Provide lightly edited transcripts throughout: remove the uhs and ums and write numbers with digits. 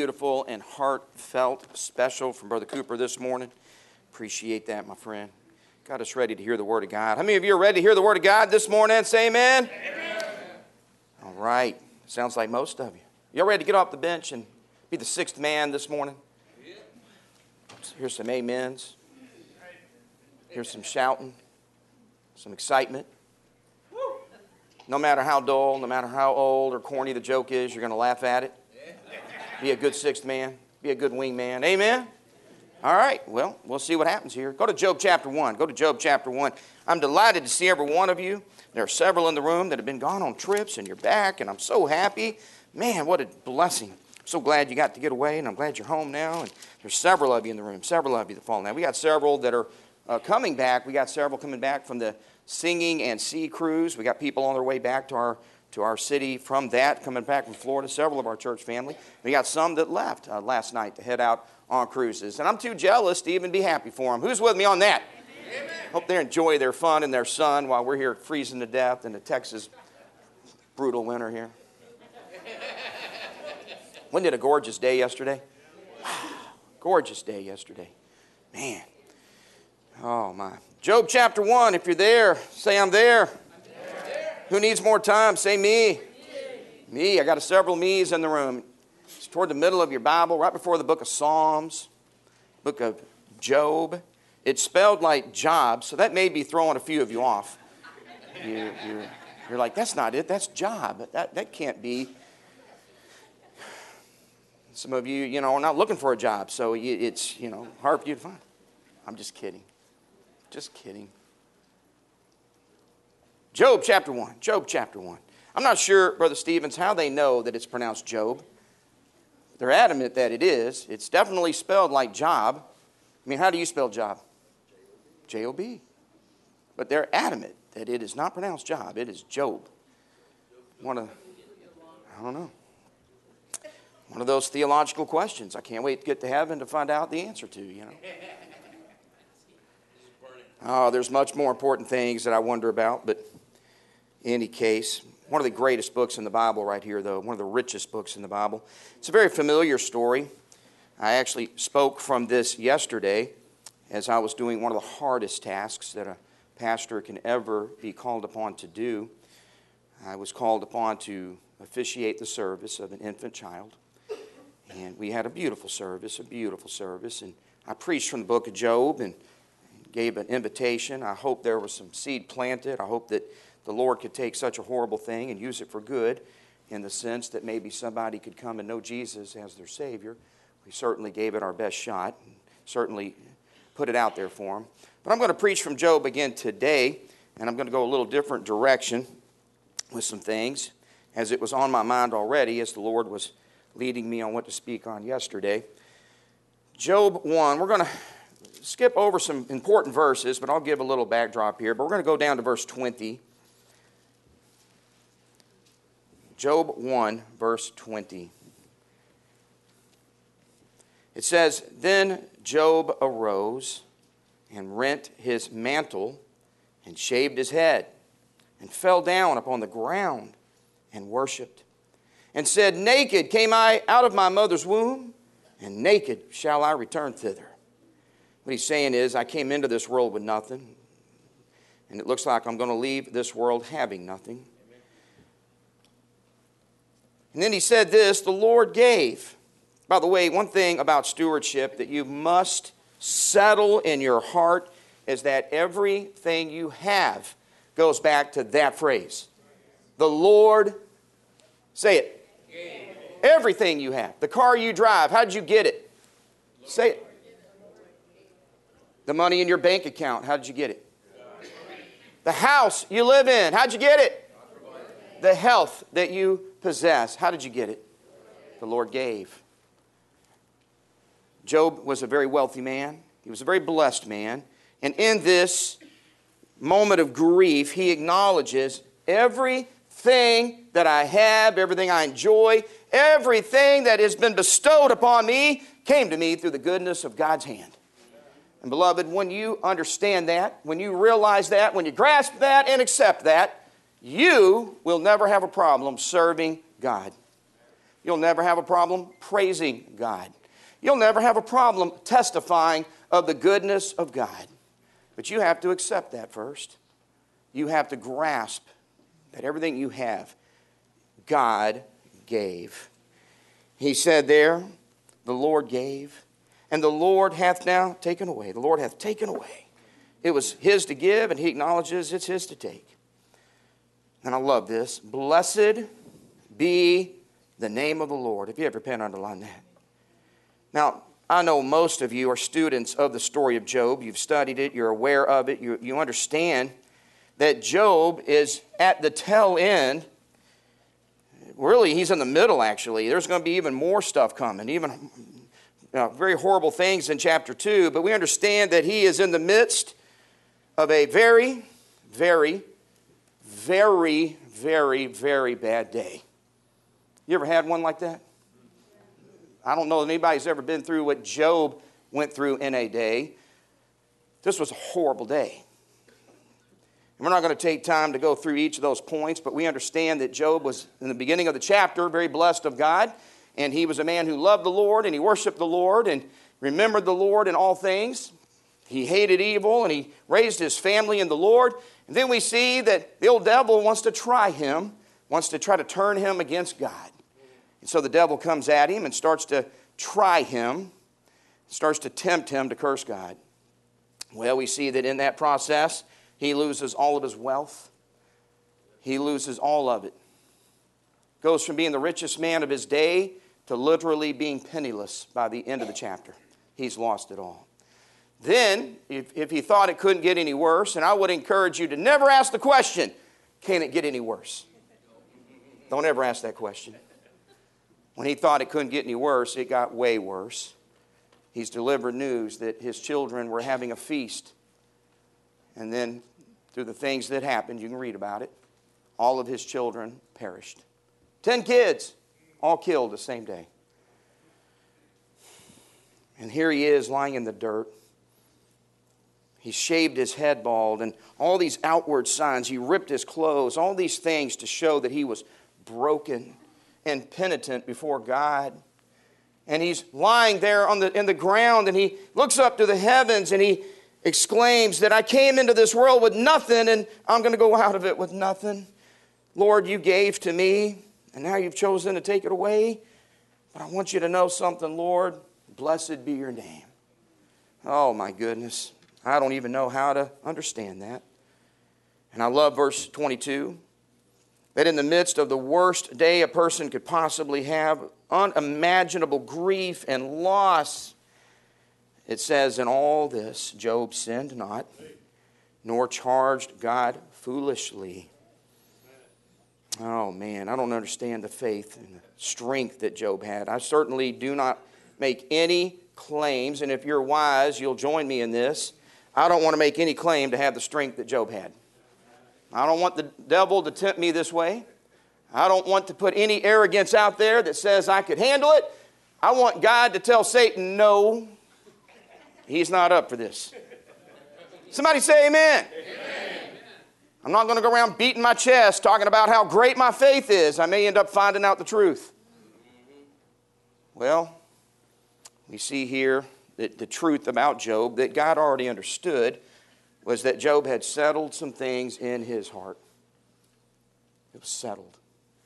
beautiful and heartfelt special from Brother Cooper this morning. Appreciate that, my friend. Got us ready to hear the Word of God. How many of you are ready to hear the Word of God this morning? Say amen. Amen. All right. Sounds like most of you. Y'all ready to get off the bench and be the sixth man this morning? Here's some amens. Here's some shouting, some excitement. No matter how dull, no matter how old or corny the joke is, you're going to laugh at it. Be a good sixth man. Be a good wing man. Amen? All right. Well, we'll see what happens here. Go to Job chapter 1. Go to Job chapter 1. I'm delighted to see every one of you. There are several in the room that have been gone on trips, and you're back, and I'm so happy. Man, what a blessing. I'm so glad you got to get away, and I'm glad you're home now. And there's several of you in the room, several of you that fall now. We got several that are coming back. We got several coming back from the Singing and Sea Cruise. We got people on their way back to our city from that, coming back from Florida, several of our church family. We got some that left last night to head out on cruises. And I'm too jealous to even be happy for them. Who's with me on that? Amen. Hope they enjoy their fun and their sun while we're here freezing to death in the Texas brutal winter here. Wasn't it a gorgeous day yesterday? Gorgeous day yesterday. Man. Oh, my. Job chapter 1, if you're there, say I'm there. Who needs more time? Say me. Me. I got several me's in the room. It's toward the middle of your Bible, right before the book of Psalms, book of Job. It's spelled like Job, so that may be throwing a few of you off. You're like, that's not it. That's Job. That can't be. Some of you, are not looking for a job, so it's, hard for you to find. I'm just kidding. Just kidding. Job chapter 1. Job chapter 1. I'm not sure, Brother Stevens, how they know that it's pronounced Job. They're adamant that it is. It's definitely spelled like Job. I mean, how do you spell Job? J-O-B. But they're adamant that it is not pronounced Job. It is Job. I don't know. One of those theological questions I can't wait to get to heaven to find out the answer to, Oh, there's much more important things that I wonder about, but in any case, one of the greatest books in the Bible right here, though, one of the richest books in the Bible. It's a very familiar story. I actually spoke from this yesterday as I was doing one of the hardest tasks that a pastor can ever be called upon to do. I was called upon to officiate the service of an infant child. And we had a beautiful service. And I preached from the book of Job and gave an invitation. I hope there was some seed planted. I hope that the Lord could take such a horrible thing and use it for good in the sense that maybe somebody could come and know Jesus as their Savior. We certainly gave it our best shot, and certainly put it out there for them. But I'm going to preach from Job again today, and I'm going to go a little different direction with some things, as it was on my mind already as the Lord was leading me on what to speak on yesterday. Job 1, we're going to skip over some important verses, but I'll give a little backdrop here. But we're going to go down to verse 20. Job 1, verse 20. It says, Then Job arose and rent his mantle and shaved his head and fell down upon the ground and worshipped and said, Naked came I out of my mother's womb, and naked shall I return thither. What he's saying is, I came into this world with nothing, and it looks like I'm going to leave this world having nothing. And then he said this, the Lord gave. By the way, one thing about stewardship that you must settle in your heart is that everything you have goes back to that phrase. The Lord, say it. Everything you have. The car you drive, how did you get it? Say it. The money in your bank account, how did you get it? The house you live in, how did you get it? The health that you possess, how did you get it? The Lord gave. Job was a very wealthy man. He was a very blessed man. And in this moment of grief, he acknowledges everything that I have, everything I enjoy, everything that has been bestowed upon me came to me through the goodness of God's hand. And beloved, when you understand that, when you realize that, when you grasp that and accept that, you will never have a problem serving God. You'll never have a problem praising God. You'll never have a problem testifying of the goodness of God. But you have to accept that first. You have to grasp that everything you have, God gave. He said there, the Lord gave, and the Lord hath now taken away. The Lord hath taken away. It was His to give, and He acknowledges it's His to take. And I love this. Blessed be the name of the Lord. If you have your pen, underline that. Now, I know most of you are students of the story of Job. You've studied it. You're aware of it. You understand that Job is at the tail end. Really, he's in the middle, actually. There's going to be even more stuff coming, even very horrible things in chapter 2. But we understand that he is in the midst of a very, very, very, very, very bad day. You ever had one like that? I don't know if anybody's ever been through what Job went through in a day. This was a horrible day. And we're not going to take time to go through each of those points, but we understand that Job was, in the beginning of the chapter, very blessed of God. And he was a man who loved the Lord, and he worshiped the Lord, and remembered the Lord in all things. He hated evil, and he raised his family in the Lord. And then we see that the old devil wants to try him, wants to try to turn him against God. And so the devil comes at him and starts to try him, starts to tempt him to curse God. Well, we see that in that process, he loses all of his wealth. He loses all of it. Goes from being the richest man of his day to literally being penniless by the end of the chapter. He's lost it all. Then, if he thought it couldn't get any worse, and I would encourage you to never ask the question, can it get any worse? Don't ever ask that question. When he thought it couldn't get any worse, it got way worse. He's delivered news that his children were having a feast. And then, through the things that happened, you can read about it, all of his children perished. 10 kids, all killed the same day. And here he is lying in the dirt. He shaved his head bald, and all these outward signs. He ripped his clothes, all these things to show that he was broken and penitent before God. And he's lying there in the ground, and he looks up to the heavens, and he exclaims that I came into this world with nothing, and I'm going to go out of it with nothing. Lord, you gave to me, and now you've chosen to take it away. But I want you to know something, Lord. Blessed be your name. Oh, my goodness. I don't even know how to understand that. And I love verse 22. That in the midst of the worst day a person could possibly have, unimaginable grief and loss, it says, in all this, Job sinned not, nor charged God foolishly. Oh, man, I don't understand the faith and the strength that Job had. I certainly do not make any claims, and if you're wise, you'll join me in this. I don't want to make any claim to have the strength that Job had. I don't want the devil to tempt me this way. I don't want to put any arrogance out there that says I could handle it. I want God to tell Satan, no, he's not up for this. Somebody say amen. Amen. I'm not going to go around beating my chest talking about how great my faith is. I may end up finding out the truth. Well, we see here that the truth about Job that God already understood was that Job had settled some things in his heart. It was settled.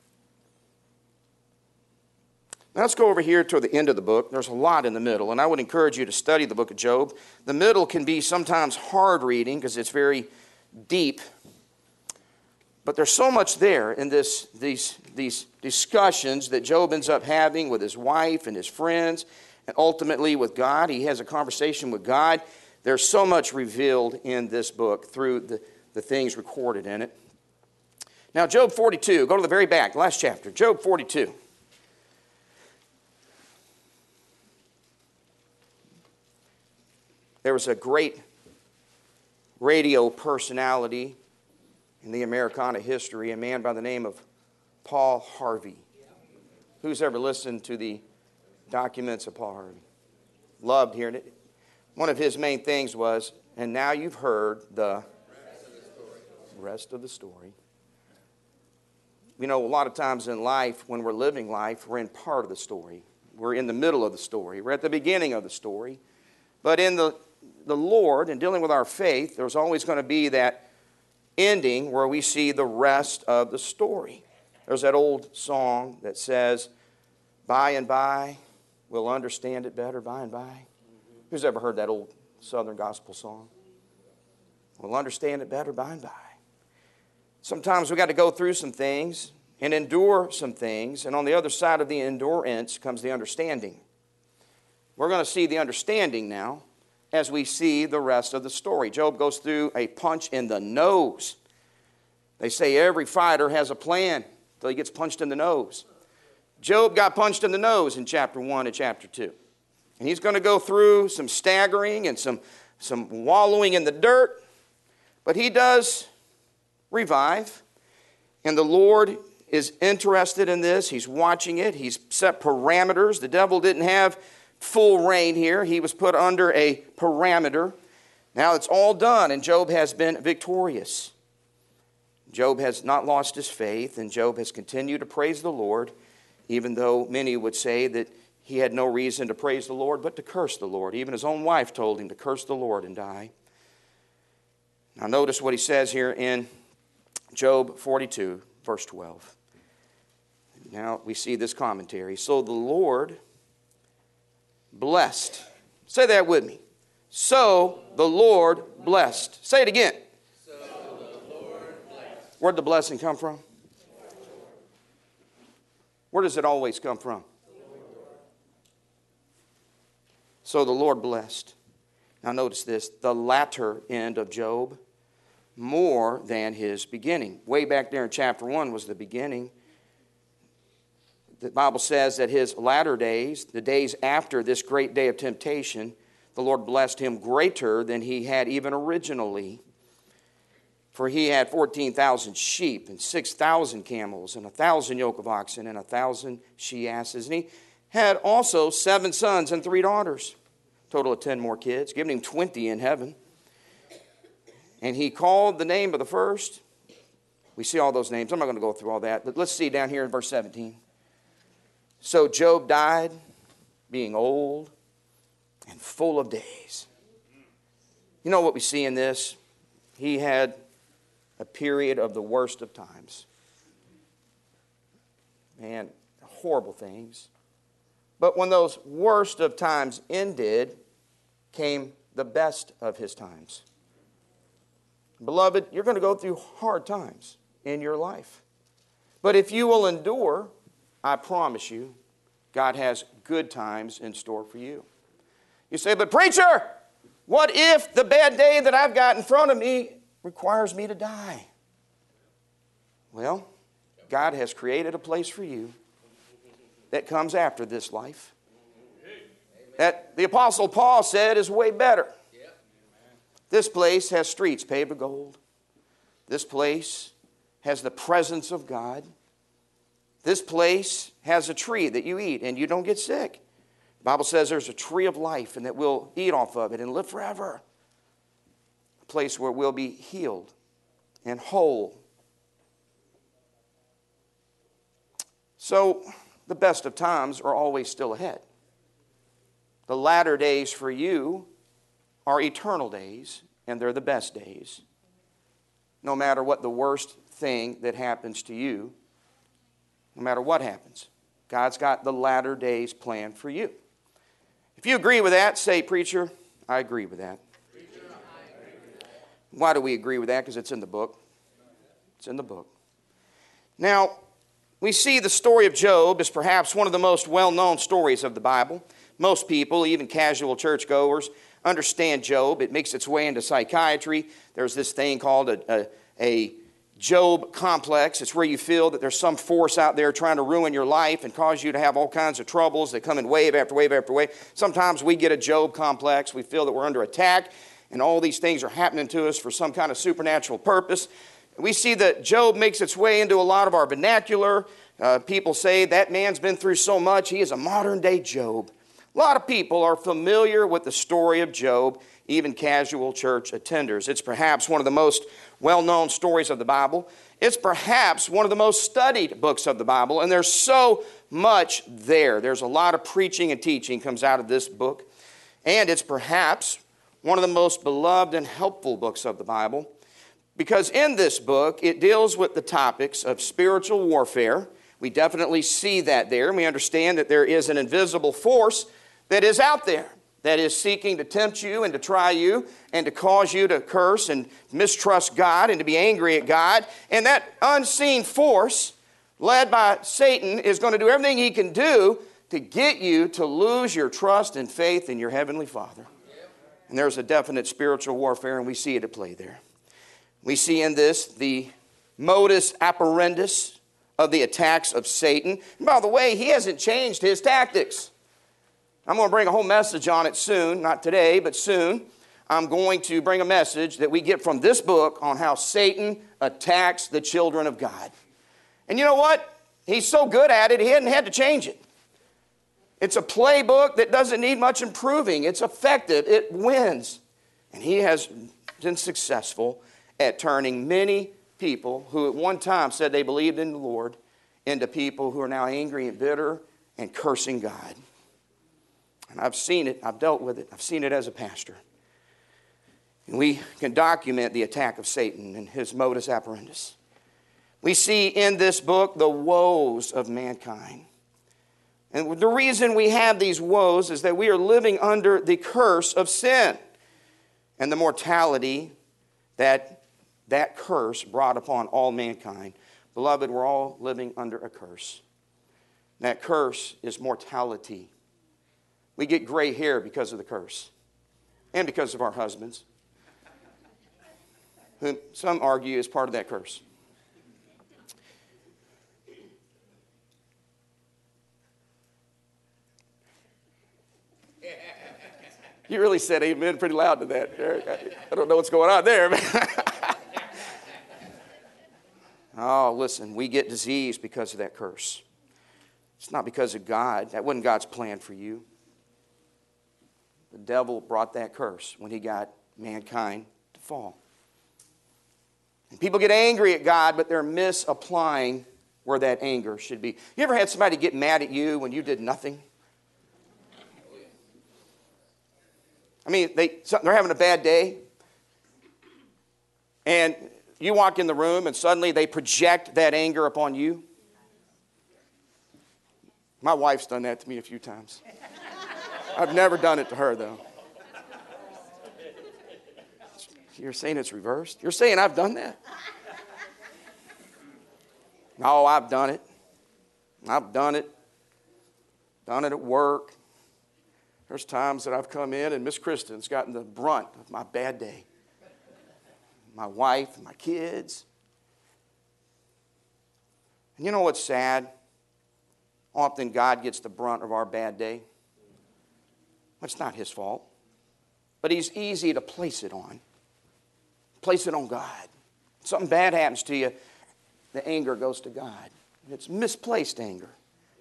Now let's go over here to the end of the book. There's a lot in the middle, and I would encourage you to study the book of Job. The middle can be sometimes hard reading because it's very deep. But there's so much there in these discussions that Job ends up having with his wife and his friends, and ultimately with God. He has a conversation with God. There's so much revealed in this book through the things recorded in it. Now, Job 42. Go to the very back, last chapter. Job 42. There was a great radio personality in the Americana history, a man by the name of Paul Harvey. Who's ever listened to the documents of Paul Harvey? Loved hearing it. One of his main things was, and now you've heard the rest of the story. You know, a lot of times in life, when we're living life, we're in part of the story. We're in the middle of the story. We're at the beginning of the story. But in the Lord and dealing with our faith, there's always going to be that ending where we see the rest of the story. There's that old song that says, by and by, we'll understand it better by and by. Who's ever heard that old Southern gospel song? We'll understand it better by and by. Sometimes we got to go through some things and endure some things, and on the other side of the endurance comes the understanding. We're going to see the understanding now as we see the rest of the story. Job goes through a punch in the nose. They say every fighter has a plan until he gets punched in the nose. Job got punched in the nose in chapter 1 and chapter 2. And he's going to go through some staggering and some wallowing in the dirt, but he does revive, and the Lord is interested in this. He's watching it. He's set parameters. The devil didn't have full reign here. He was put under a parameter. Now it's all done, and Job has been victorious. Job has not lost his faith, and Job has continued to praise the Lord, even though many would say that he had no reason to praise the Lord but to curse the Lord. Even his own wife told him to curse the Lord and die. Now notice what he says here in Job 42, verse 12. Now we see this commentary. So the Lord blessed. Say that with me. So the Lord blessed. Say it again. So the Lord blessed. Where'd the blessing come from? Where does it always come from? So the Lord blessed. Now notice this. The latter end of Job more than his beginning. Way back there in chapter 1 was the beginning. The Bible says that his latter days, the days after this great day of temptation, the Lord blessed him greater than he had even originally. For he had 14,000 sheep and 6,000 camels and 1,000 yoke of oxen and 1,000 she-asses. And he had also 7 sons and 3 daughters. Total of 10 more kids, giving him 20 in heaven. And he called the name of the first. We see all those names. I'm not going to go through all that. But let's see down here in verse 17. So Job died, being old and full of days. You know what we see in this? He had a period of the worst of times. Man, horrible things. But when those worst of times ended, came the best of his times. Beloved, you're going to go through hard times in your life. But if you will endure, I promise you, God has good times in store for you. You say, but preacher, what if the bad day that I've got in front of me requires me to die? Well, God has created a place for you that comes after this life. That the Apostle Paul said is way better. This place has streets paved with gold. This place has the presence of God. This place has a tree that you eat and you don't get sick. The Bible says there's a tree of life and that we'll eat off of it and live forever. A place where we'll be healed and whole. So the best of times are always still ahead. The latter days for you are eternal days, and they're the best days. No matter what the worst thing that happens to you, no matter what happens, God's got the latter days planned for you. If you agree with that, say, preacher, I agree with that. Preacher, I agree with that. Why do we agree with that? Because it's in the book. It's in the book. Now, we see the story of Job as perhaps one of the most well-known stories of the Bible. Most people, even casual churchgoers, understand Job. It makes its way into psychiatry. There's this thing called a Job complex. It's where you feel that there's some force out there trying to ruin your life and cause you to have all kinds of troubles that come in wave after wave after wave. Sometimes we get a Job complex. We feel that we're under attack and all these things are happening to us for some kind of supernatural purpose. We see that Job makes its way into a lot of our vernacular. People say that man's been through so much, he is a modern day Job. A lot of people are familiar with the story of Job, even casual church attenders. It's perhaps one of the most well-known stories of the Bible. It's perhaps one of the most studied books of the Bible, and there's so much there. There's a lot of preaching and teaching comes out of this book, and it's perhaps one of the most beloved and helpful books of the Bible, because in this book, it deals with the topics of spiritual warfare. We definitely see that there, and we understand that there is an invisible force that is out there, that is seeking to tempt you and to try you and to cause you to curse and mistrust God and to be angry at God. And that unseen force, led by Satan, is going to do everything he can do to get you to lose your trust and faith in your Heavenly Father. And there's a definite spiritual warfare, and we see it at play there. We see in this the modus operandi of the attacks of Satan. And by the way, he hasn't changed his tactics. I'm going to bring a whole message on it soon, not today, but soon. I'm going to bring a message that we get from this book on how Satan attacks the children of God. And you know what? He's so good at it, he hadn't had to change it. It's a playbook that doesn't need much improving. It's effective. It wins. And he has been successful at turning many people who at one time said they believed in the Lord into people who are now angry and bitter and cursing God. And I've seen it. I've dealt with it. I've seen it as a pastor. And we can document the attack of Satan and his modus operandi. We see in this book the woes of mankind. And the reason we have these woes is that we are living under the curse of sin and the mortality that curse brought upon all mankind. Beloved, we're all living under a curse. That curse is mortality. We get gray hair because of the curse and because of our husbands, whom some argue is part of that curse. You really said amen pretty loud to that, Eric. I don't know what's going on there. Oh, listen, we get disease because of that curse. It's not because of God. That wasn't God's plan for you. The devil brought that curse when he got mankind to fall. And people get angry at God, but they're misapplying where that anger should be. You ever had somebody get mad at you when you did nothing? I mean, they're having a bad day, and you walk in the room, and suddenly they project that anger upon you. My wife's done that to me a few times. I've never done it to her, though. You're saying it's reversed? You're saying I've done that? No, I've done it. I've done it. Done it at work. There's times that I've come in and Miss Kristen's gotten the brunt of my bad day. My wife and my kids. And you know what's sad? Often God gets the brunt of our bad day. It's not his fault. But he's easy to place it on. Place it on God. Something bad happens to you, the anger goes to God. It's misplaced anger.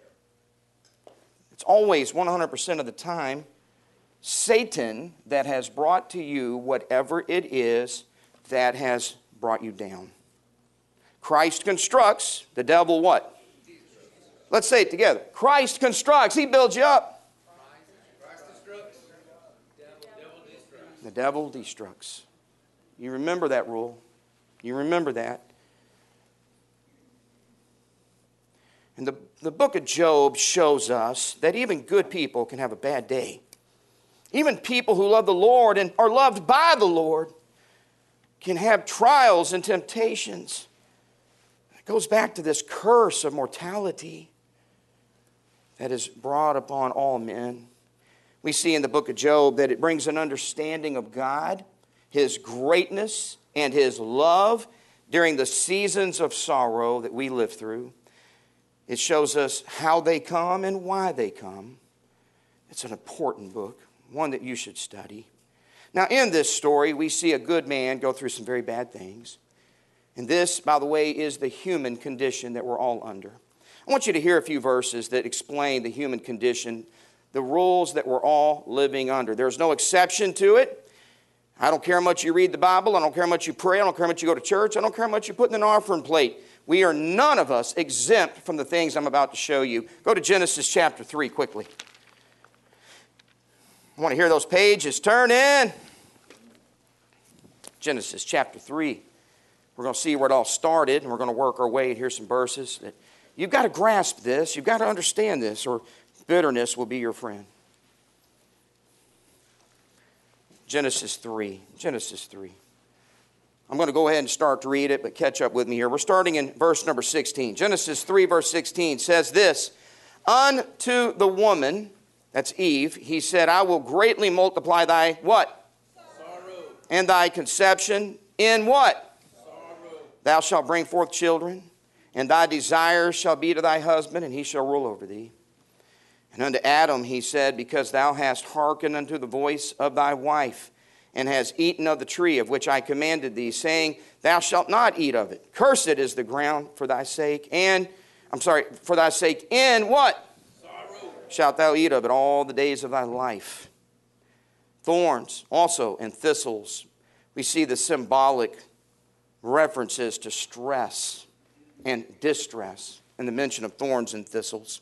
It's always 100% of the time Satan that has brought to you whatever it is that has brought you down. Christ constructs, the devil what? Let's say it together. Christ constructs, he builds you up. Christ destructs, devil destructs. The devil destructs. You remember that rule. You remember that. And the book of Job shows us that even good people can have a bad day. Even people who love the Lord and are loved by the Lord can have trials and temptations. It goes back to this curse of mortality that is brought upon all men. We see in the book of Job that it brings an understanding of God, his greatness, and his love during the seasons of sorrow that we live through. It shows us how they come and why they come. It's an important book, one that you should study. Now, in this story, we see a good man go through some very bad things. And this, by the way, is the human condition that we're all under. I want you to hear a few verses that explain the human condition the rules that we're all living under. There's no exception to it. I don't care how much you read the Bible. I don't care how much you pray. I don't care how much you go to church. I don't care how much you put in an offering plate. We are none of us exempt from the things I'm about to show you. Go to Genesis chapter 3 quickly. I want to hear those pages turn in. Genesis chapter 3. We're going to see where it all started, and we're going to work our way. And here's some verses. You've got to grasp this. You've got to understand this, or bitterness will be your friend. Genesis 3. Genesis 3. I'm going to go ahead and start to read it, but catch up with me here. We're starting in verse number 16. Genesis 3, verse 16 says this, unto the woman, that's Eve, he said, I will greatly multiply thy what? Sorrow. And thy conception in what? Sorrow. Thou shalt bring forth children, and thy desire shall be to thy husband, and he shall rule over thee. And unto Adam he said, because thou hast hearkened unto the voice of thy wife, and hast eaten of the tree of which I commanded thee, saying, thou shalt not eat of it. Cursed is the ground for thy sake, for thy sake in what? Sorrow. Shalt thou eat of it all the days of thy life. Thorns also and thistles. We see the symbolic references to stress and distress in the mention of thorns and thistles.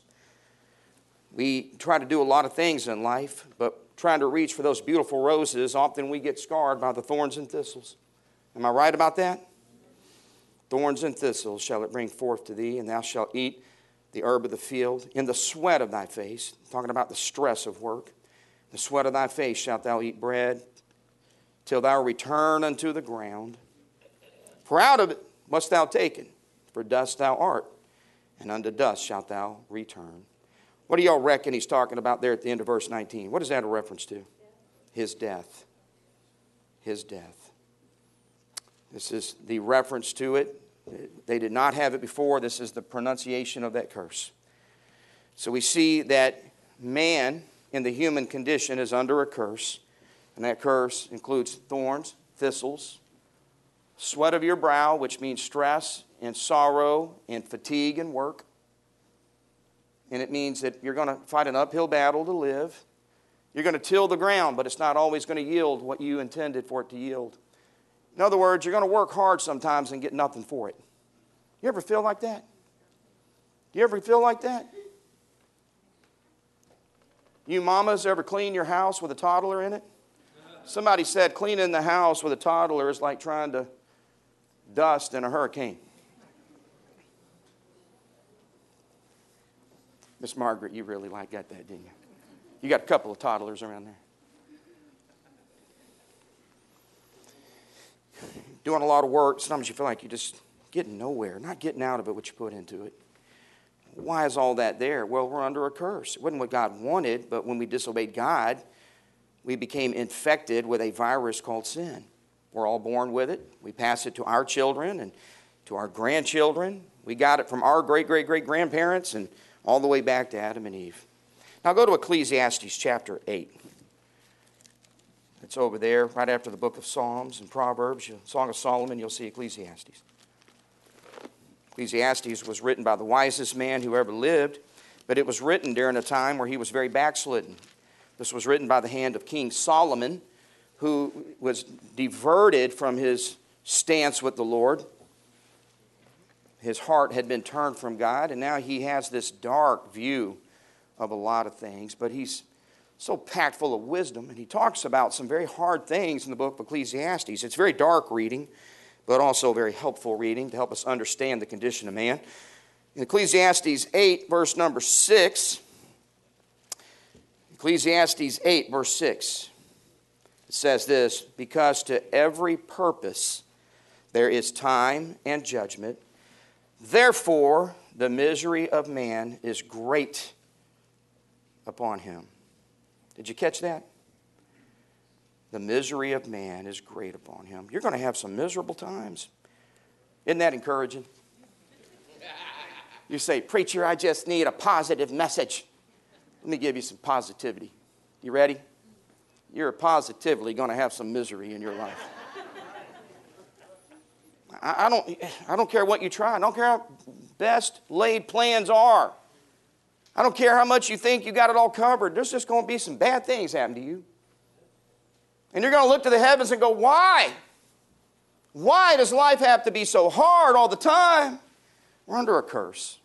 We try to do a lot of things in life, but trying to reach for those beautiful roses, often we get scarred by the thorns and thistles. Am I right about that? Thorns and thistles shall it bring forth to thee, and thou shalt eat the herb of the field. In the sweat of thy face, talking about the stress of work, the sweat of thy face shalt thou eat bread, till thou return unto the ground. For out of it must thou take it, for dust thou art, and unto dust shalt thou return. What do y'all reckon he's talking about there at the end of verse 19? What is that a reference to? His death. His death. This is the reference to it. They did not have it before. This is the pronunciation of that curse. So we see that man in the human condition is under a curse. And that curse includes thorns, thistles, sweat of your brow, which means stress and sorrow and fatigue and work. And it means that you're going to fight an uphill battle to live. You're going to till the ground, but it's not always going to yield what you intended for it to yield. In other words, you're going to work hard sometimes and get nothing for it. You ever feel like that? Do you ever feel like that? You mamas ever clean your house with a toddler in it? Somebody said cleaning the house with a toddler is like trying to dust in a hurricane. Miss Margaret, you really got that, didn't you? You got a couple of toddlers around there. Doing a lot of work, sometimes you feel like you're just getting nowhere, not getting out of it what you put into it. Why is all that there? Well, we're under a curse. It wasn't what God wanted, but when we disobeyed God, we became infected with a virus called sin. We're all born with it. We pass it to our children and to our grandchildren. We got it from our great-great-great-grandparents and all the way back to Adam and Eve. Now go to Ecclesiastes chapter 8. It's over there right after the book of Psalms and Proverbs. Song of Solomon, you'll see Ecclesiastes. Ecclesiastes was written by the wisest man who ever lived, but it was written during a time where he was very backslidden. This was written by the hand of King Solomon, who was diverted from his stance with the Lord. His heart had been turned from God, and now he has this dark view of a lot of things. But he's so packed full of wisdom, and he talks about some very hard things in the book of Ecclesiastes. It's very dark reading, but also very helpful reading to help us understand the condition of man. In Ecclesiastes 8, verse number 6, Ecclesiastes 8, verse 6, it says this, because to every purpose there is time and judgment, therefore, the misery of man is great upon him. Did you catch that? The misery of man is great upon him. You're going to have some miserable times. Isn't that encouraging? You say, preacher, I just need a positive message. Let me give you some positivity. You ready? You're positively going to have some misery in your life. I don't care what you try. I don't care how best laid plans are. I don't care how much you think you got it all covered. There's just going to be some bad things happen to you. And you're going to look to the heavens and go, why? Why does life have to be so hard all the time? We're under a curse.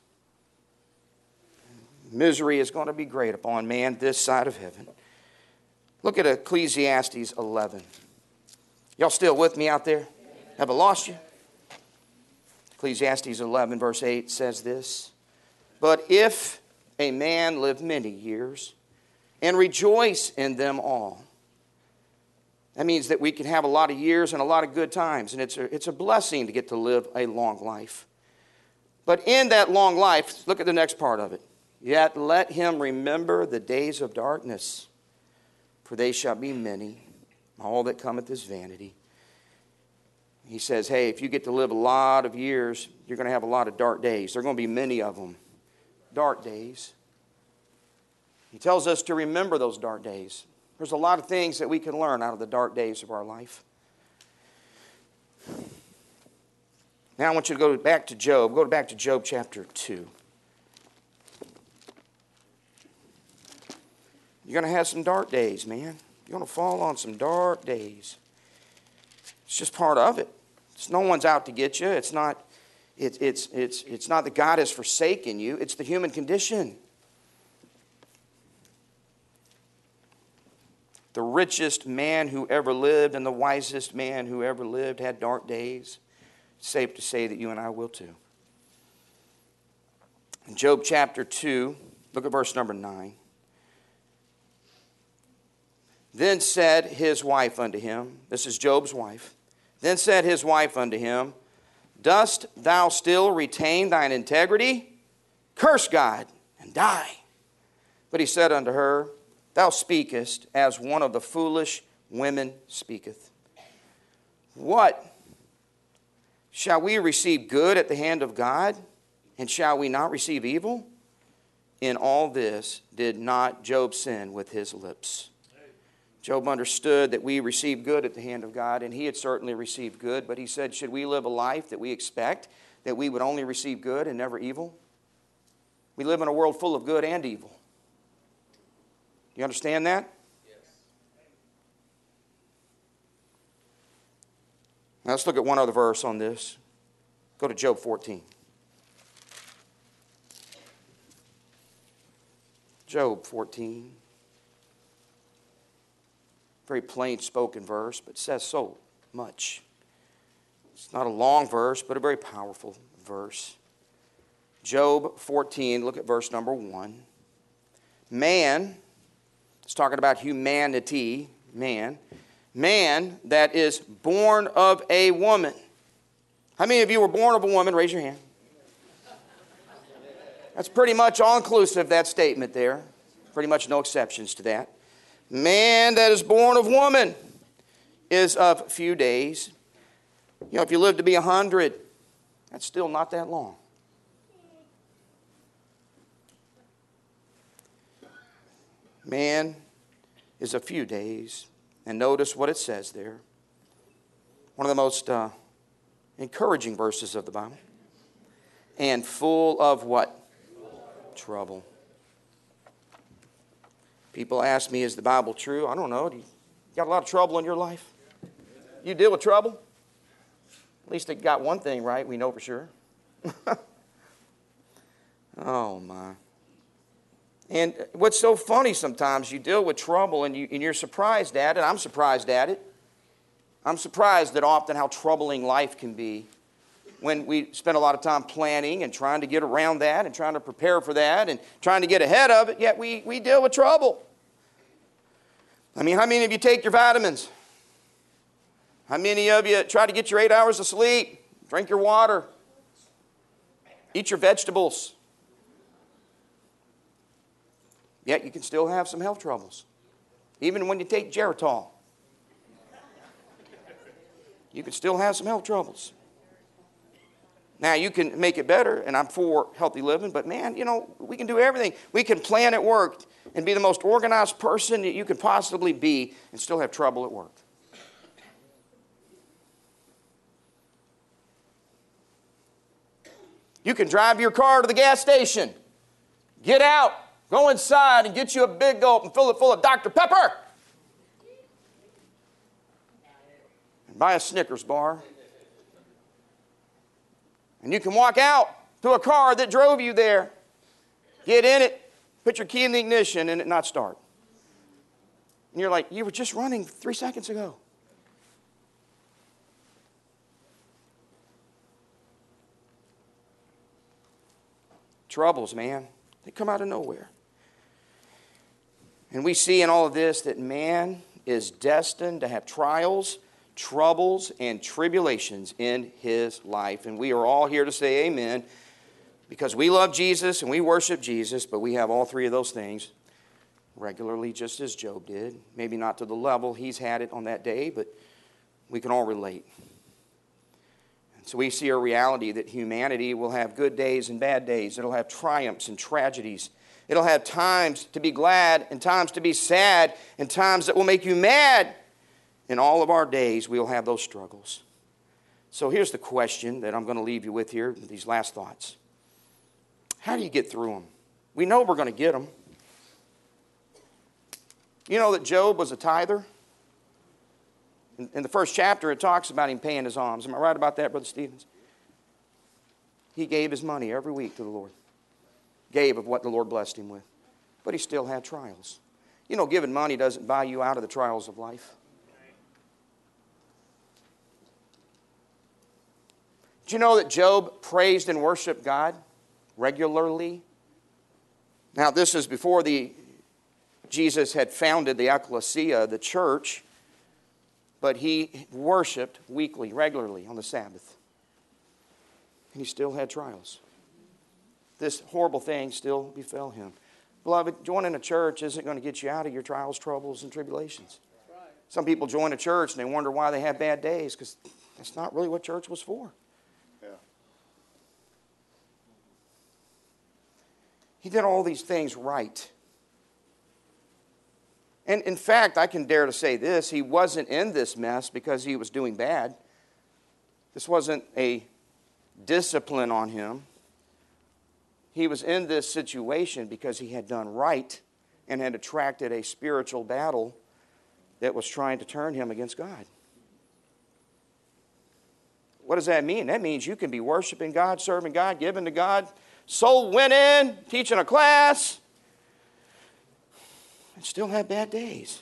Misery is going to be great upon man this side of heaven. Look at Ecclesiastes 11. Y'all still with me out there? Have I lost you? Ecclesiastes 11 verse 8 says this, but if a man live many years and rejoice in them all. That means that we can have a lot of years and a lot of good times, and it's a blessing to get to live a long life. But in that long life, look at the next part of it. Yet let him remember the days of darkness, for they shall be many. All that cometh is vanity. He says, hey, if you get to live a lot of years, you're going to have a lot of dark days. There are going to be many of them. Dark days. He tells us to remember those dark days. There's a lot of things that we can learn out of the dark days of our life. Now I want you to go back to Job. Go back to Job chapter 2. You're going to have some dark days, man. You're going to fall on some dark days. It's just part of it. No one's out to get you. It's not that God has forsaken you. It's the human condition. The richest man who ever lived and the wisest man who ever lived had dark days. It's safe to say that you and I will too. In Job chapter 2, look at verse number 9. Then said his wife unto him, this is Job's wife. Then said his wife unto him, dost thou still retain thine integrity? Curse God and die. But he said unto her, thou speakest as one of the foolish women speaketh. What? Shall we receive good at the hand of God, and shall we not receive evil? In all this did not Job sin with his lips. Job understood that we receive good at the hand of God, and he had certainly received good, but he said, should we live a life that we expect that we would only receive good and never evil? We live in a world full of good and evil. You understand that? Yes. Now let's look at one other verse on this. Go to Job 14. Job 14. Very plain spoken verse, but says so much. It's not a long verse, but a very powerful verse. Job 14, look at verse number 1. Man, it's talking about humanity, man that is born of a woman. How many of you were born of a woman? Raise your hand. That's pretty much all-inclusive, that statement there. Pretty much no exceptions to that. Man that is born of woman is of few days. You know, if you live to be 100, that's still not that long. Man is a few days. And notice what it says there. One of the most encouraging verses of the Bible. And full of what? Trouble. People ask me, is the Bible true? I don't know. Do you got a lot of trouble in your life? You deal with trouble? At least it got one thing right, we know for sure. Oh, my. And what's so funny sometimes, you deal with trouble and you're surprised at it. I'm surprised at it. I'm surprised at often how troubling life can be when we spend a lot of time planning and trying to get around that and trying to prepare for that and trying to get ahead of it, yet we deal with trouble. I mean, how many of you take your vitamins? How many of you try to get your 8 hours of sleep, drink your water, eat your vegetables? Yet you can still have some health troubles. Even when you take Geritol, you can still have some health troubles. Now, you can make it better, and I'm for healthy living, but man, you know, we can do everything. We can plan at work and be the most organized person that you can possibly be and still have trouble at work. You can drive your car to the gas station, Get out, go inside and get you a big gulp and fill it full of Dr. Pepper. And buy a Snickers bar. And you can walk out to a car that drove you there. Get in it, put your key in the ignition, and it not start. And you're like, you were just running 3 seconds ago. Troubles, man, they come out of nowhere. And we see in all of this that man is destined to have trials, troubles, and tribulations in his life. And we are all here to say amen, because we love Jesus and we worship Jesus, but we have all three of those things regularly, just as Job did. Maybe not to the level he's had it on that day, but we can all relate. And so we see a reality that humanity will have good days and bad days. It'll have triumphs and tragedies. It'll have times to be glad and times to be sad and times that will make you mad. In all of our days, we'll have those struggles. So here's the question that I'm going to leave you with here, these last thoughts. How do you get through them? We know we're going to get them. You know that Job was a tither? In the first chapter, it talks about him paying his alms. Am I right about that, Brother Stevens? He gave his money every week to the Lord. Gave of what the Lord blessed him with. But he still had trials. You know, giving money doesn't buy you out of the trials of life. Did you know that Job praised and worshiped God regularly? Now, this is before Jesus had founded the ecclesia, the church, but he worshiped weekly, regularly on the Sabbath. And he still had trials. This horrible thing still befell him. Beloved, joining a church isn't going to get you out of your trials, troubles, and tribulations. Some people join a church and they wonder why they have bad days, because that's not really what church was for. He did all these things right. And in fact, I can dare to say this, he wasn't in this mess because he was doing bad. This wasn't a discipline on him. He was in this situation because he had done right and had attracted a spiritual battle that was trying to turn him against God. What does that mean? That means you can be worshiping God, serving God, giving to God, soul winning, teaching a class, and still have bad days.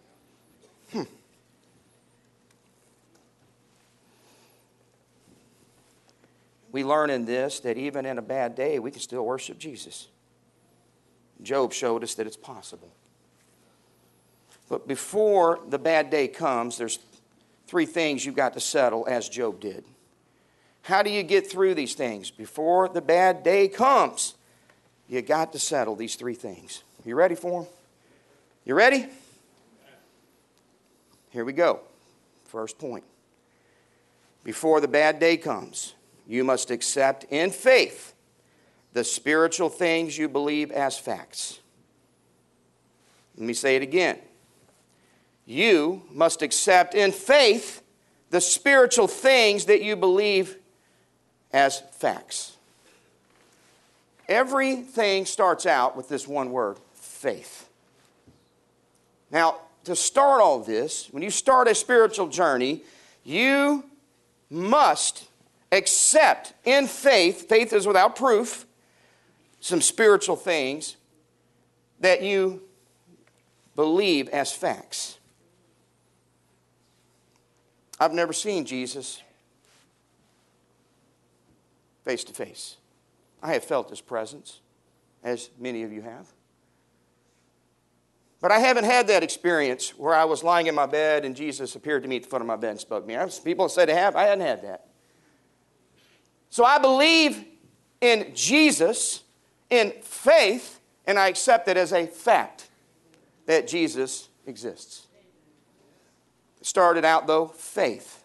We learn in this that even in a bad day, we can still worship Jesus. Job showed us that it's possible. But before the bad day comes, there's three things you've got to settle, as Job did. How do you get through these things? Before the bad day comes, you got to settle these three things. You ready for them? You ready? Here we go. First point. Before the bad day comes, you must accept in faith the spiritual things you believe as facts. Let me say it again. You must accept in faith the spiritual things that you believe as facts. Everything starts out with this one word, faith. Now, to start all this, when you start a spiritual journey, you must accept in faith, faith is without proof, some spiritual things that you believe as facts. I've never seen Jesus face to face. I have felt His presence, as many of you have. But I haven't had that experience where I was lying in my bed and Jesus appeared to me at the foot of my bed and spoke to me. People say they have. I hadn't had that. So I believe in Jesus, in faith, and I accept it as a fact that Jesus exists. It started out, though, faith.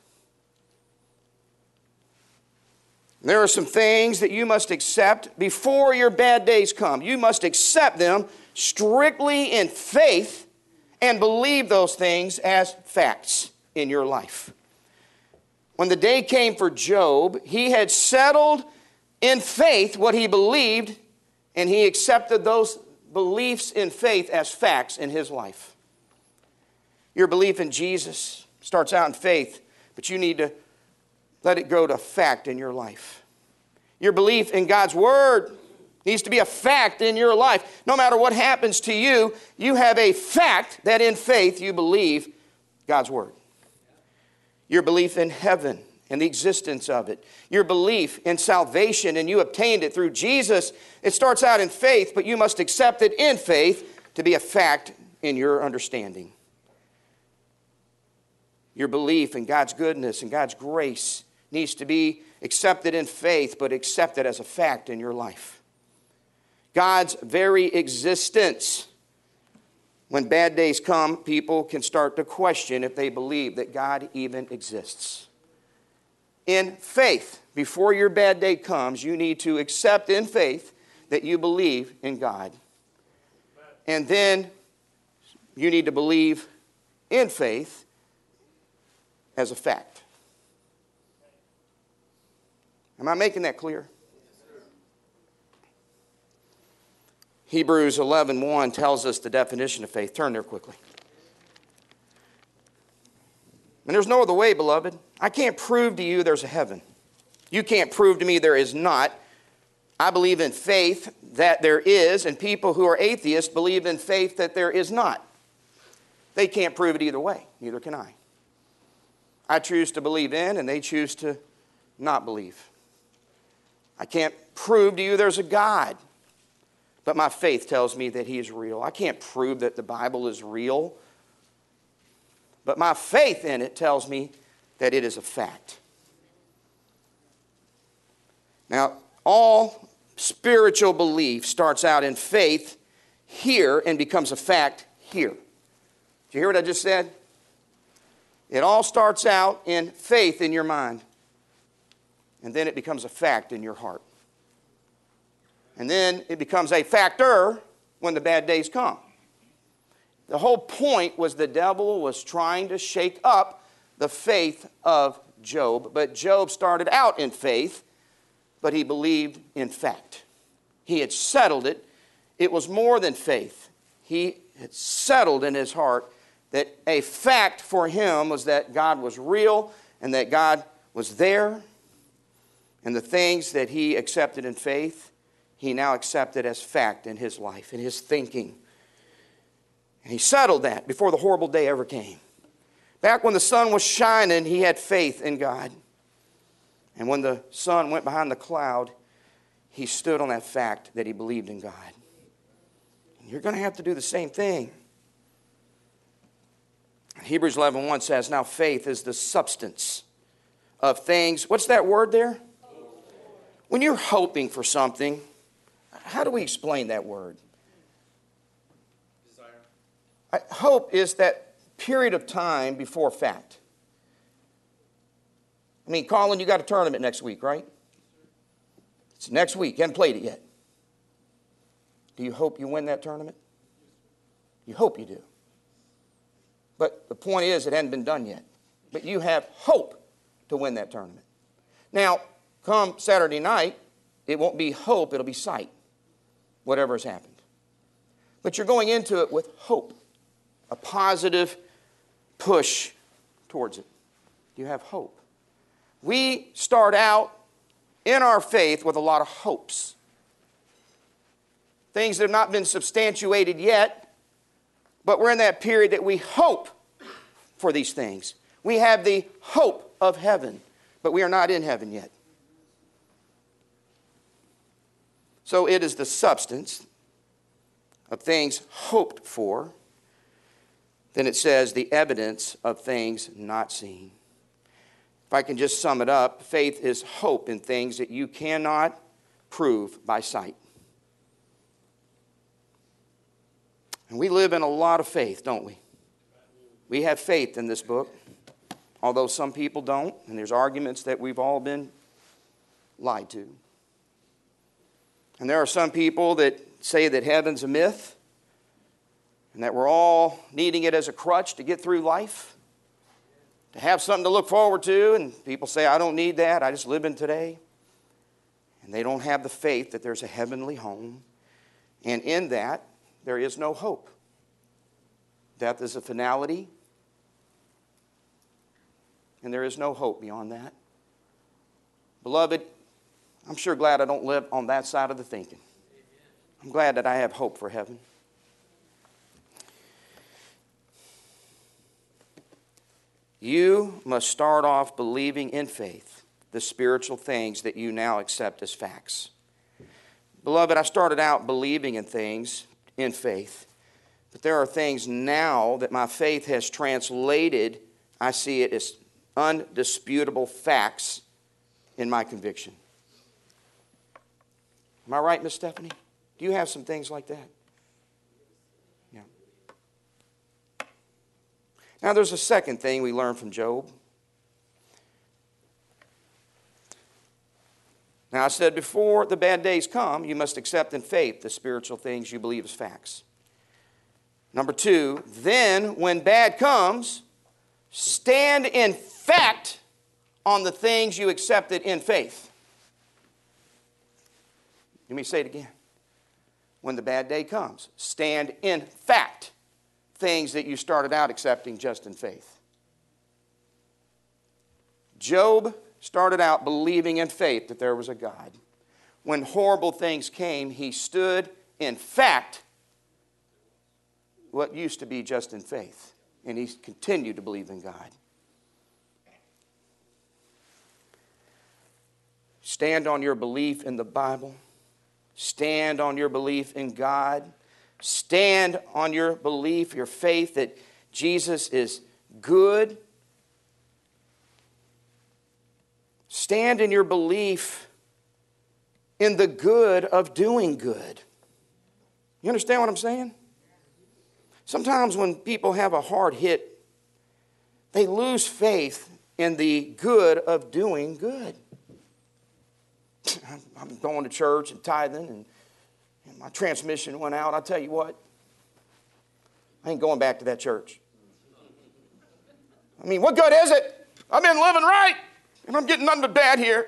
There are some things that you must accept before your bad days come. You must accept them strictly in faith and believe those things as facts in your life. When the day came for Job, he had settled in faith what he believed And he accepted those beliefs in faith as facts in his life. Your belief in Jesus starts out in faith, but you need to let it go to fact in your life. Your belief in God's Word needs to be a fact in your life. No matter what happens to you, you have a fact that in faith you believe God's Word. Your belief in heaven and the existence of it. Your belief in salvation, and you obtained it through Jesus. It starts out in faith, but you must accept it in faith to be a fact in your understanding. Your belief in God's goodness and God's grace needs to be accepted in faith, but accepted as a fact in your life. God's very existence. When bad days come, people can start to question if they believe that God even exists. In faith, before your bad day comes, you need to accept in faith that you believe in God. And then you need to believe in faith as a fact. Am I making that clear? Hebrews 11:1 tells us the definition of faith. Turn there quickly. And there's no other way, beloved. I can't prove to you there's a heaven. You can't prove to me there is not. I believe in faith that there is, and people who are atheists believe in faith that there is not. They can't prove it either way. Neither can I. I choose to believe in, and they choose to not believe. I can't prove to you there's a God, but my faith tells me that He is real. I can't prove that the Bible is real, but my faith in it tells me that it is a fact. Now, all spiritual belief starts out in faith here and becomes a fact here. Did you hear what I just said? It all starts out in faith in your mind, and then it becomes a fact in your heart. And then it becomes a factor when the bad days come. The whole point was the devil was trying to shake up the faith of Job. But Job started out in faith, but he believed in fact. He had settled it. It was more than faith. He had settled in his heart that a fact for him was that God was real and that God was there. And the things that he accepted in faith, he now accepted as fact in his life, in his thinking. And he settled that before the horrible day ever came. Back when the sun was shining, he had faith in God. And when the sun went behind the cloud, he stood on that fact that he believed in God. And you're going to have to do the same thing. Hebrews 11:1 says, now faith is the substance of things. What's that word there? When you're hoping for something, how do we explain that word? Desire. Hope is that period of time before fact. I mean, Colin, you got a tournament next week, right? It's next week. You haven't played it yet. Do you hope you win that tournament? You hope you do. But the point is, it hadn't been done yet. But you have hope to win that tournament. Now, come Saturday night, it won't be hope, it'll be sight, whatever has happened. But you're going into it with hope, a positive push towards it. You have hope. We start out in our faith with a lot of hopes. Things that have not been substantiated yet, but we're in that period that we hope for these things. We have the hope of heaven, but we are not in heaven yet. So it is the substance of things hoped for. Then it says the evidence of things not seen. If I can just sum it up, faith is hope in things that you cannot prove by sight. And we live in a lot of faith, don't we? We have faith in this book, although some people don't, and there's arguments that we've all been lied to. And there are some people that say that heaven's a myth, and that we're all needing it as a crutch to get through life, to have something to look forward to, and people say, I don't need that, I just live in today. And they don't have the faith that there's a heavenly home. And in that, there is no hope. Death is a finality, and there is no hope beyond that. Beloved, I'm sure glad I don't live on that side of the thinking. I'm glad that I have hope for heaven. You must start off believing in faith the spiritual things that you now accept as facts. Beloved, I started out believing in things in faith, but there are things now that my faith has translated. I see it as undisputable facts in my conviction. Am I right, Miss Stephanie? Do you have some things like that? Yeah. Now, there's a second thing we learn from Job. Now, I said before the bad days come, you must accept in faith the spiritual things you believe as facts. Number two, then when bad comes, stand in fact on the things you accepted in faith. Let me say it again. When the bad day comes, stand in fact things that you started out accepting just in faith. Job started out believing in faith that there was a God. When horrible things came, he stood in fact what used to be just in faith. And he continued to believe in God. Stand on your belief in the Bible. Stand on your belief in God. Stand on your belief, your faith that Jesus is good. Stand in your belief in the good of doing good. You understand what I'm saying? Sometimes when people have a hard hit, they lose faith in the good of doing good. I'm going to church and tithing, and my transmission went out. I'll tell you what, I ain't going back to that church. I mean, what good is it? I've been living right, and I'm getting nothing but bad here.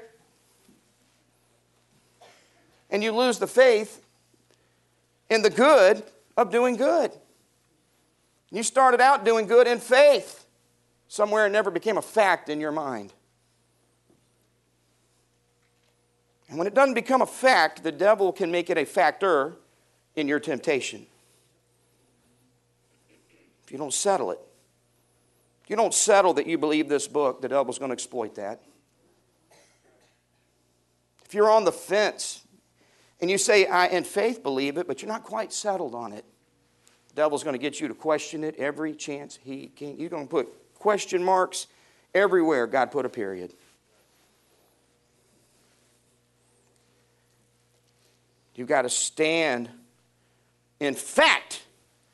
And you lose the faith in the good of doing good. You started out doing good in faith. Somewhere it never became a fact in your mind. And when it doesn't become a fact, the devil can make it a factor in your temptation. If you don't settle it. If you don't settle that you believe this book, the devil's going to exploit that. If you're on the fence and you say, I in faith believe it, but you're not quite settled on it, the devil's going to get you to question it every chance he can. You're going to put question marks everywhere God put a period. You've got to stand in fact.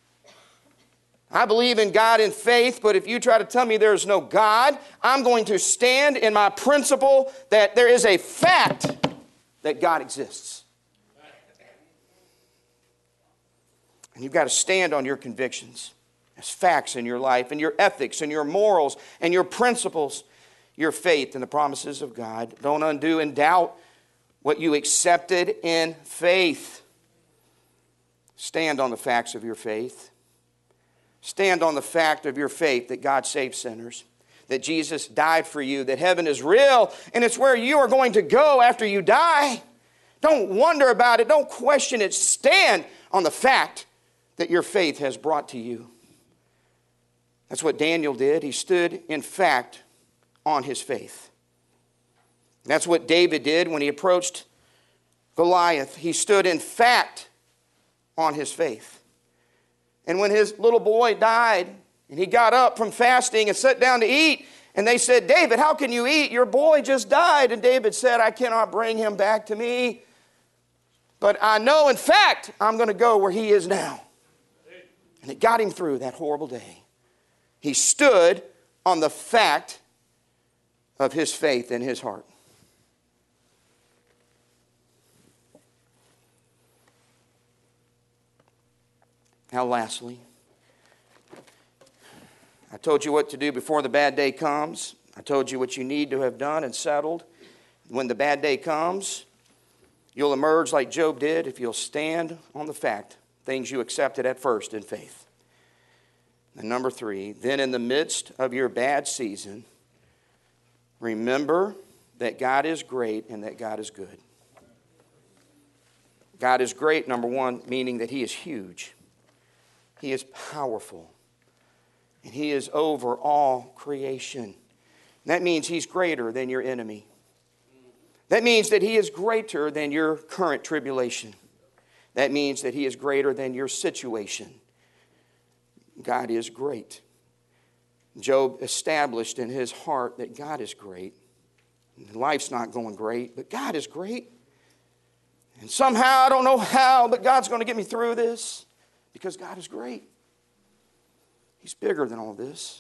I believe in God in faith, but if you try to tell me there's no God, I'm going to stand in my principle that there is a fact that God exists. And you've got to stand on your convictions as facts in your life, and your ethics, and your morals, and your principles, your faith in the promises of God. Don't undo and doubt what you accepted in faith. Stand on the facts of your faith. Stand on the fact of your faith that God saves sinners, that Jesus died for you, that heaven is real, and it's where you are going to go after you die. Don't wonder about it. Don't question it. Stand on the fact that your faith has brought to you. That's what Daniel did. He stood, in fact, on his faith. That's what David did when he approached Goliath. He stood, in fact, on his faith. And when his little boy died, and he got up from fasting and sat down to eat, and they said, David, how can you eat? Your boy just died. And David said, I cannot bring him back to me. But I know, in fact, I'm going to go where he is now. And it got him through that horrible day. He stood on the fact of his faith in his heart. Now, lastly, I told you what to do before the bad day comes. I told you what you need to have done and settled. When the bad day comes, You'll emerge like Job did if you'll stand on the fact, things you accepted at first in faith. And number 3, then in the midst of your bad season, remember that God is great and that God is good. God is great, number 1, meaning that He is huge. He is powerful. And He is over all creation. And that means He's greater than your enemy. That means that He is greater than your current tribulation. That means that He is greater than your situation. God is great. Job established in his heart that God is great. Life's not going great, but God is great. And somehow, I don't know how, but God's going to get me through this because God is great. He's bigger than all this.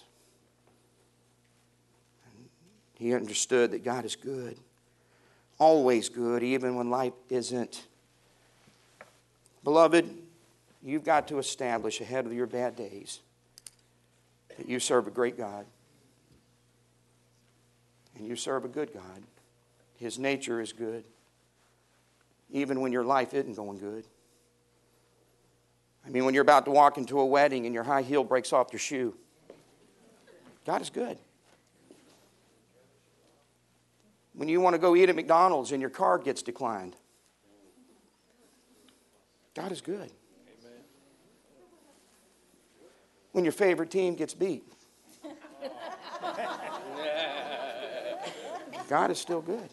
He understood that God is good. Always good, even when life isn't. Beloved, you've got to establish ahead of your bad days that you serve a great God. And you serve a good God. His nature is good. Even when your life isn't going good. I mean, when you're about to walk into a wedding and your high heel breaks off your shoe. God is good. When you want to go eat at McDonald's and your card gets declined. God is good. Amen. When your favorite team gets beat. God is still good.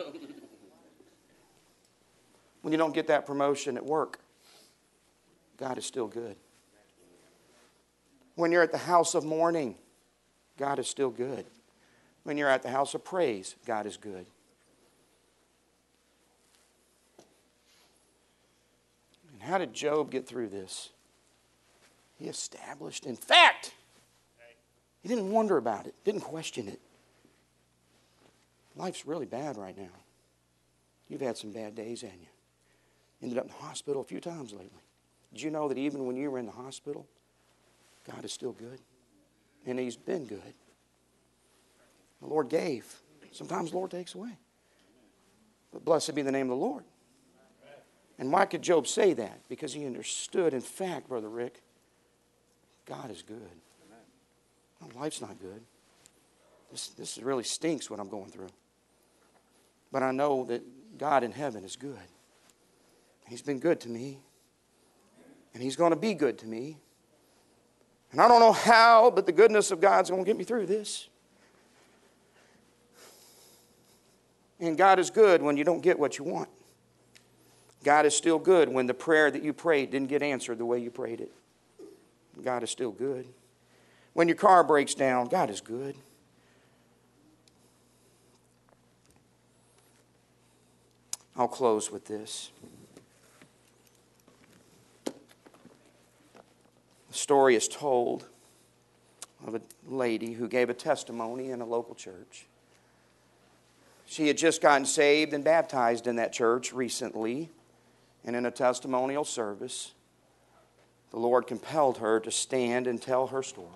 When you don't get that promotion at work, God is still good. When you're at the house of mourning, God is still good. When you're at the house of praise, God is good. And how did Job get through this? He established, in fact, he didn't wonder about it, didn't question it. Life's really bad right now. You've had some bad days, haven't you? Ended up in the hospital a few times lately. Did you know that even when you were in the hospital, God is still good? And He's been good. The Lord gave. Sometimes the Lord takes away. But blessed be the name of the Lord. And why could Job say that? Because he understood, in fact, Brother Rick, God is good. No, life's not good. This really stinks what I'm going through. But I know that God in heaven is good. He's been good to me. And He's going to be good to me. And I don't know how, but the goodness of God's going to get me through this. And God is good when you don't get what you want. God is still good when the prayer that you prayed didn't get answered the way you prayed it. God is still good. When your car breaks down, God is good. I'll close with this. The story is told of a lady who gave a testimony in a local church. She had just gotten saved and baptized in that church recently, and in a testimonial service, the Lord compelled her to stand and tell her story.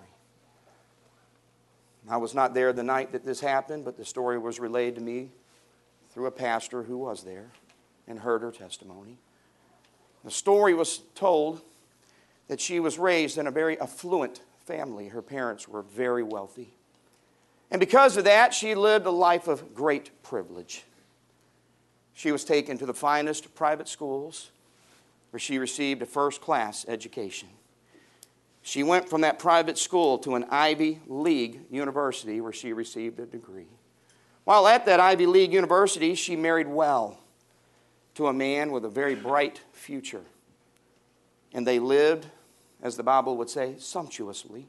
I was not there the night that this happened, but the story was relayed to me through a pastor who was there and heard her testimony. The story was told that she was raised in a very affluent family. Her parents were very wealthy. And because of that, she lived a life of great privilege. She was taken to the finest private schools where she received a first-class education. She went from that private school to an Ivy League university where she received a degree. While at that Ivy League university, she married well to a man with a very bright future. And they lived, as the Bible would say, sumptuously,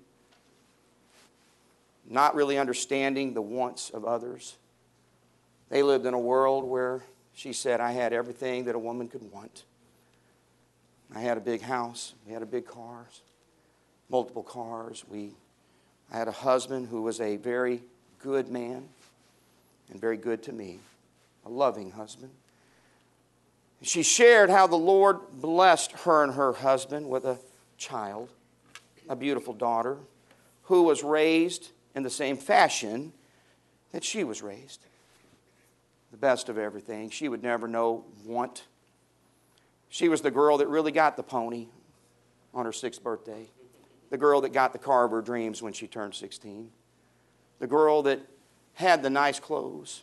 not really understanding the wants of others. They lived in a world where she said, I had everything that a woman could want. I had a big house. We had a big cars, multiple cars. I had a husband who was a very good man and very good to me, a loving husband. She shared how the Lord blessed her and her husband with a child, a beautiful daughter, who was raised in the same fashion that she was raised. The best of everything. She would never know want She was the girl that really got the pony on her 6th birthday. The girl that got the car of her dreams when she turned 16. The girl that had the nice clothes.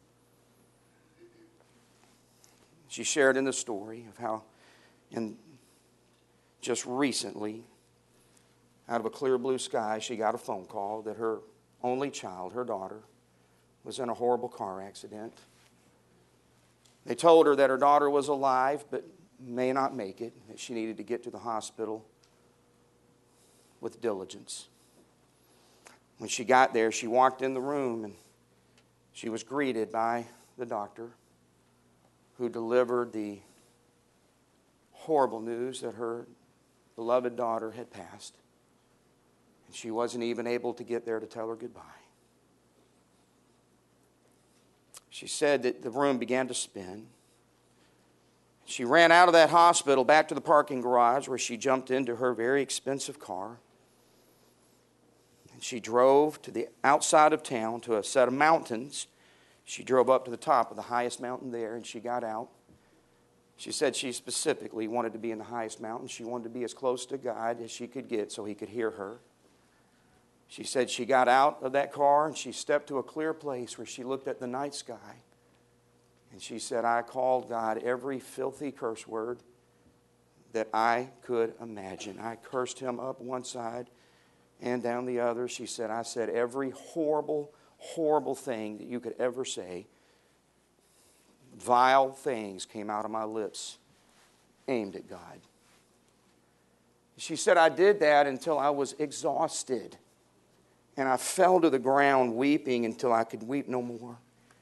She shared in the story of how just recently, out of a clear blue sky, she got a phone call that her only child, her daughter, was in a horrible car accident. They told her that her daughter was alive but may not make it, that she needed to get to the hospital with diligence. When she got there, she walked in the room and she was greeted by the doctor who delivered the horrible news that her beloved daughter had passed. And she wasn't even able to get there to tell her goodbye. She said that the room began to spin. She ran out of that hospital back to the parking garage where she jumped into her very expensive car. And she drove to the outside of town to a set of mountains. She drove up to the top of the highest mountain there and she got out. She said she specifically wanted to be in the highest mountain. She wanted to be as close to God as she could get so He could hear her. She said she got out of that car and she stepped to a clear place where she looked at the night sky. And she said, I called God every filthy curse word that I could imagine. I cursed Him up one side and down the other. She said, I said every horrible, horrible thing that you could ever say. Vile things came out of my lips aimed at God. She said, I did that until I was exhausted. And I fell to the ground weeping until I could weep no more.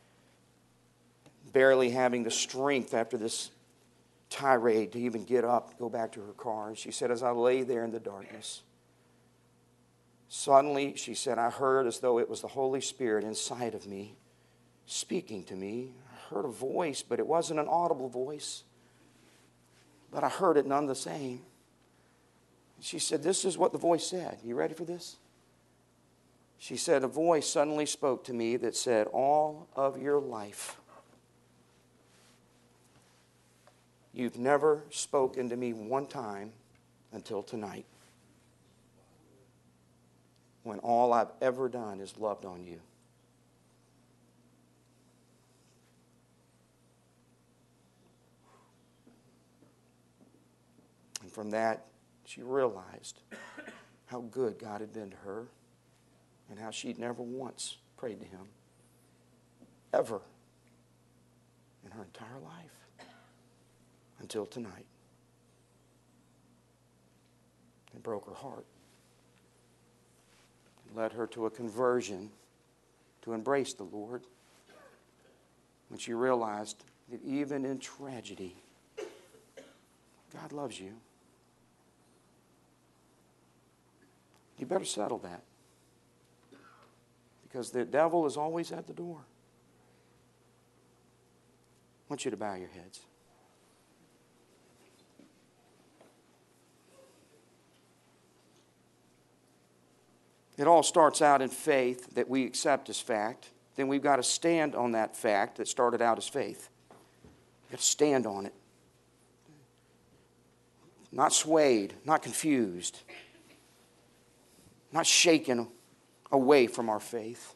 Barely having the strength after this tirade to even get up, go back to her car. And she said, as I lay there in the darkness, suddenly, she said, I heard as though it was the Holy Spirit inside of me speaking to me. I heard a voice, but it wasn't an audible voice. But I heard it none the same. She said, this is what the voice said. You ready for this? She said, a voice suddenly spoke to me that said, all of your life, you've never spoken to me one time until tonight, when all I've ever done is loved on you. And from that, she realized how good God had been to her and how she'd never once prayed to Him, ever, in her entire life, until tonight. It broke her heart. It led her to a conversion to embrace the Lord when she realized that even in tragedy, God loves you. You better settle that, because the devil is always at the door. I want you to bow your heads. It all starts out in faith that we accept as fact. Then we've got to stand on that fact that started out as faith. We've got to stand on it. Not swayed, not confused, not shaken away from our faith,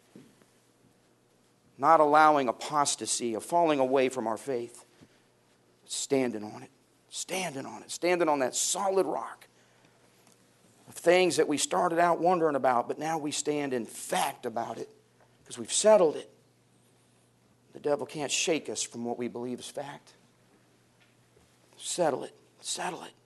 not allowing apostasy or falling away from our faith, standing on it, standing on it, standing on that solid rock of things that we started out wondering about, but now we stand in fact about it because we've settled it. The devil can't shake us from what we believe is fact. Settle it, settle it.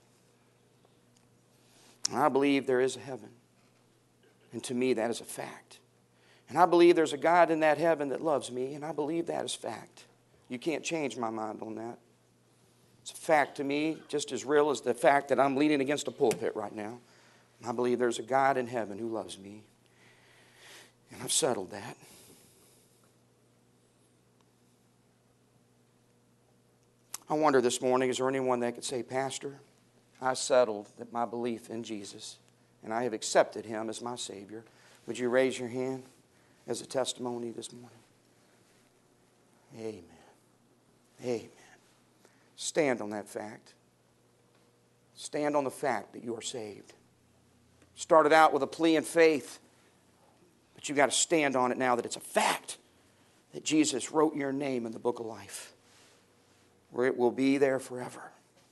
And I believe there is a heaven. And to me, that is a fact. And I believe there's a God in that heaven that loves me, and I believe that is fact. You can't change my mind on that. It's a fact to me, just as real as the fact that I'm leaning against a pulpit right now. And I believe there's a God in heaven who loves me. And I've settled that. I wonder this morning, is there anyone that could say, Pastor, I settled that my belief in Jesus, and I have accepted Him as my Savior. Would you raise your hand as a testimony this morning? Amen. Amen. Stand on that fact. Stand on the fact that you are saved. Started out with a plea in faith, but you've got to stand on it now that it's a fact that Jesus wrote your name in the book of life, where it will be there forever.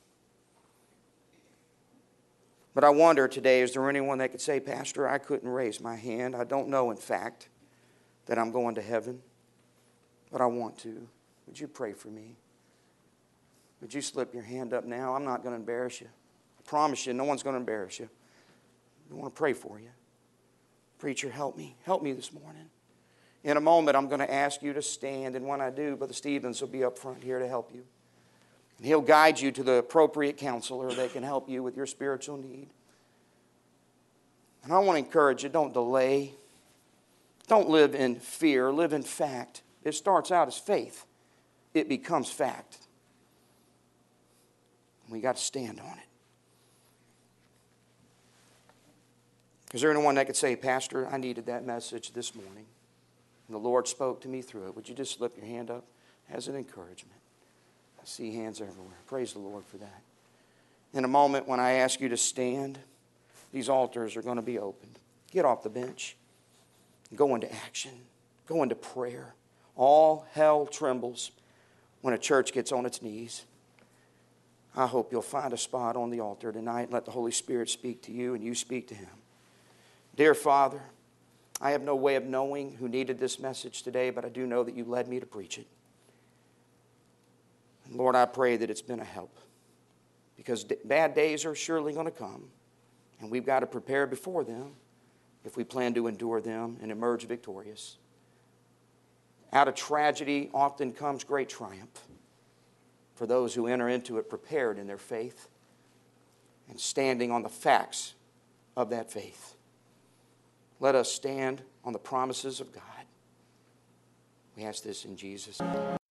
But I wonder today, is there anyone that could say, Pastor, I couldn't raise my hand. I don't know, in fact, that I'm going to heaven, but I want to. Would you pray for me? Would you slip your hand up now? I'm not going to embarrass you. I promise you, no one's going to embarrass you. I want to pray for you. Preacher, help me. Help me this morning. In a moment, I'm going to ask you to stand, and when I do, Brother Stevens will be up front here to help you. And he'll guide you to the appropriate counselor that can help you with your spiritual need. And I want to encourage you, don't delay. Don't live in fear. Live in fact. It starts out as faith. It becomes fact. We got to stand on it. Is there anyone that could say, Pastor, I needed that message this morning, and the Lord spoke to me through it? Would you just slip your hand up as an encouragement? I see hands everywhere. Praise the Lord for that. In a moment when I ask you to stand, these altars are going to be opened. Get off the bench. Go into action. Go into prayer. All hell trembles when a church gets on its knees. I hope you'll find a spot on the altar tonight and let the Holy Spirit speak to you and you speak to Him. Dear Father, I have no way of knowing who needed this message today, but I do know that you led me to preach it. And Lord, I pray that it's been a help, because bad days are surely going to come, and we've got to prepare before them if we plan to endure them and emerge victorious. Out of tragedy often comes great triumph for those who enter into it prepared in their faith and standing on the facts of that faith. Let us stand on the promises of God. We ask this in Jesus' name.